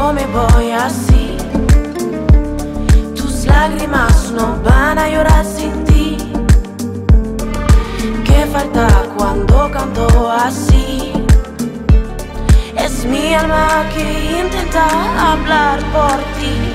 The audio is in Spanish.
yo me voy así. Tus lágrimas no van a llorar sin ti. ¿Qué falta cuando canto así? Es mi alma que intenta hablar por ti.